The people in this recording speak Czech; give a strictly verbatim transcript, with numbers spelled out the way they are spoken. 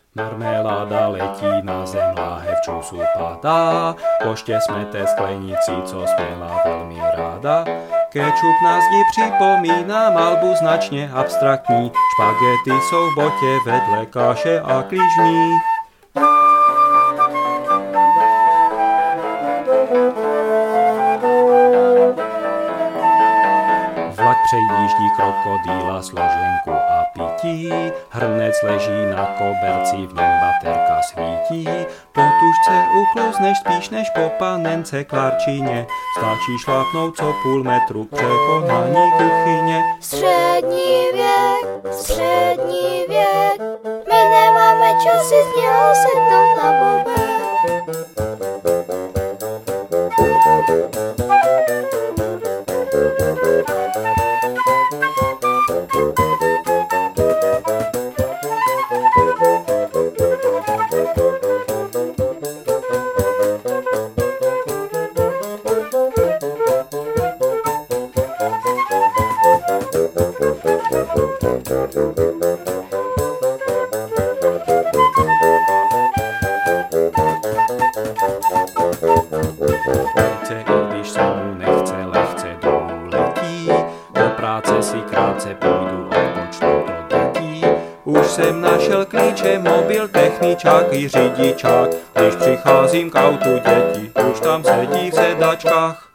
Marmeláda letí na zem, láhev čusu padá, koště smete sklenici, co směla velmi ráda. Kečup na zdi připomíná malbu značně abstraktní, špagety jsou v botě vedle kaše a klížní. Vlak přejíždí krokodýla, složenku a pití, hrnec leží na koberci, v něm baterka svítí. Po tužce uklouzneš spíš než po panence Klárčině, stačí šlápnout co půl metru k překonání kuchyně. Střední věk, střední věk, my nemáme čas si z něho sednout na bobek. Chce, i když se mu nechce, lehce dolů letí, do práce si krátce půjdu, odpočnu to dětí. Už jsem našel klíče, mobil, techničák i řidičák, když přicházím k autu děti, už tam sedí v sedačkách.